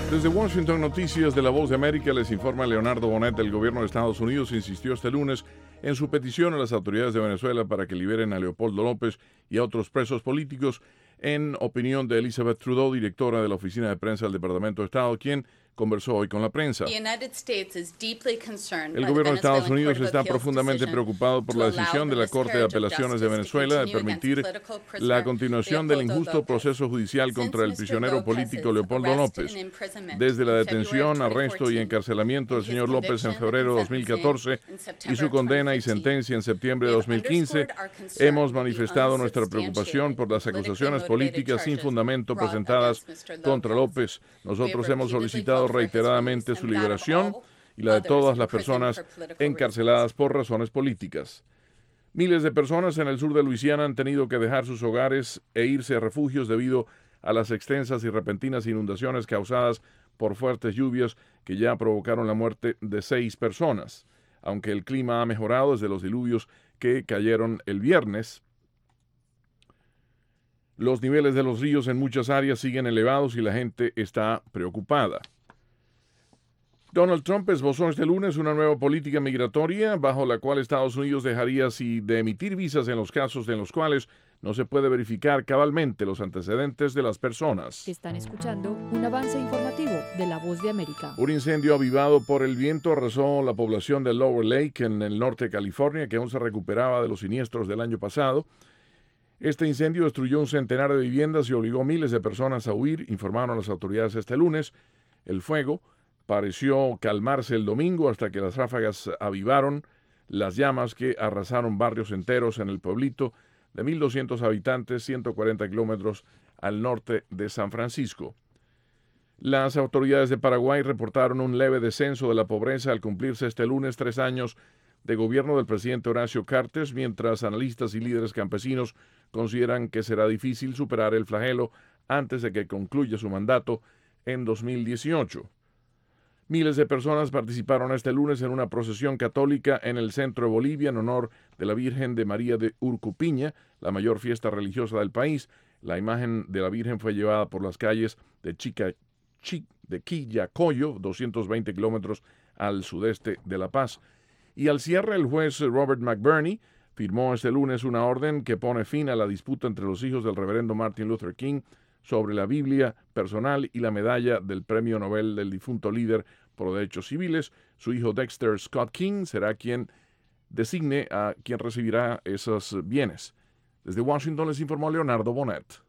Desde Washington, Noticias de La Voz de América, les informa Leonardo Bonet. El gobierno de Estados Unidos insistió este lunes en su petición a las autoridades de Venezuela para que liberen a Leopoldo López y a otros presos políticos, en opinión de Elizabeth Trudeau, directora de la Oficina de Prensa del Departamento de Estado, quien conversó hoy con la prensa. El gobierno de Estados Unidos está profundamente preocupado por la decisión de la Corte de Apelaciones de Venezuela de permitir la continuación del injusto proceso judicial contra el prisionero político Leopoldo López. Desde la detención, arresto y encarcelamiento del señor López en febrero de 2014 y su condena y sentencia en septiembre de 2015, hemos manifestado nuestra preocupación por las acusaciones políticas sin fundamento presentadas contra López. Nosotros hemos solicitado reiteradamente su liberación y la de todas las personas encarceladas por razones políticas. Miles de personas en el sur de Luisiana han tenido que dejar sus hogares e irse a refugios debido a las extensas y repentinas inundaciones causadas por fuertes lluvias que ya provocaron la muerte de 6 personas. Aunque el clima ha mejorado desde los diluvios que cayeron el viernes, los niveles de los ríos en muchas áreas siguen elevados y la gente está preocupada. Donald Trump esbozó este lunes una nueva política migratoria bajo la cual Estados Unidos dejaría de emitir visas en los casos en los cuales no se puede verificar cabalmente los antecedentes de las personas. Están escuchando un avance informativo de La Voz de América. Un incendio avivado por el viento arrasó la población de Lower Lake en el norte de California, que aún se recuperaba de los siniestros del año pasado. Este incendio destruyó un centenar de viviendas y obligó a miles de personas a huir, informaron las autoridades este lunes. El fuego pareció calmarse el domingo hasta que las ráfagas avivaron las llamas que arrasaron barrios enteros en el pueblito de 1,200 habitantes, 140 kilómetros al norte de San Francisco. Las autoridades de Paraguay reportaron un leve descenso de la pobreza al cumplirse este lunes 3 años de gobierno del presidente Horacio Cartes, mientras analistas y líderes campesinos consideran que será difícil superar el flagelo antes de que concluya su mandato en 2018. Miles de personas participaron este lunes en una procesión católica en el centro de Bolivia en honor de la Virgen de María de Urcupiña, la mayor fiesta religiosa del país. La imagen de la Virgen fue llevada por las calles de Quillacollo, 220 kilómetros al sudeste de La Paz. Y al cierre, el juez Robert McBurney firmó este lunes una orden que pone fin a la disputa entre los hijos del reverendo Martin Luther King sobre la Biblia personal y la medalla del Premio Nobel del difunto líder por derechos civiles. Su hijo Dexter Scott King será quien designe a quien recibirá esos bienes. Desde Washington les informó Leonardo Bonet.